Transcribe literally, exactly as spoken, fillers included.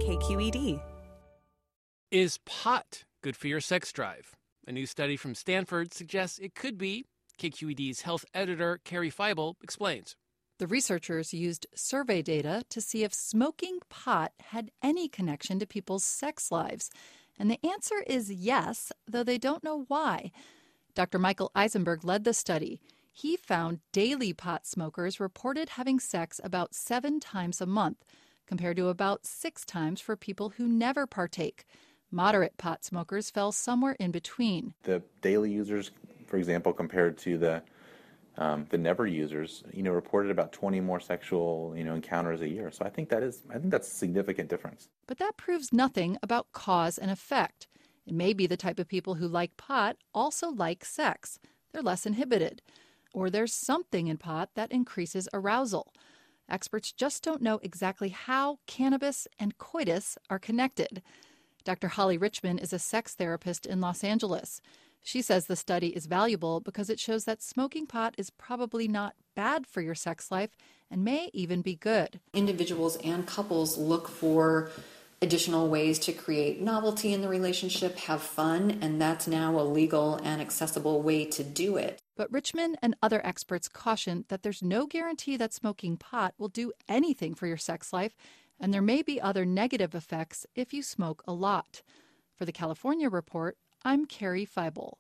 K Q E D. Is pot good for your sex drive? A new study from Stanford suggests it could be. K Q E D's health editor, Carrie Feibel, explains. The researchers used survey data to see if smoking pot had any connection to people's sex lives. And the answer is yes, though they don't know why. Doctor Michael Eisenberg led the study. He found daily pot smokers reported having sex about seven times a month, compared to about six times for people who never partake. Moderate pot smokers fell somewhere in between. The daily users, for example, compared to the um, the never users, you know, reported about twenty more sexual, you know, encounters a year. So I think that is, I think that's a significant difference. But that proves nothing about cause and effect. It may be the type of people who like pot also like sex. They're less inhibited. Or there's something in pot that increases arousal. Experts just don't know exactly how cannabis and coitus are connected. Doctor Holly Richman is a sex therapist in Los Angeles. She says the study is valuable because it shows that smoking pot is probably not bad for your sex life and may even be good. Individuals and couples look for additional ways to create novelty in the relationship, have fun, and that's now a legal and accessible way to do it. But Richman and other experts caution that there's no guarantee that smoking pot will do anything for your sex life, and there may be other negative effects if you smoke a lot. For the California Report, I'm Carrie Feibel.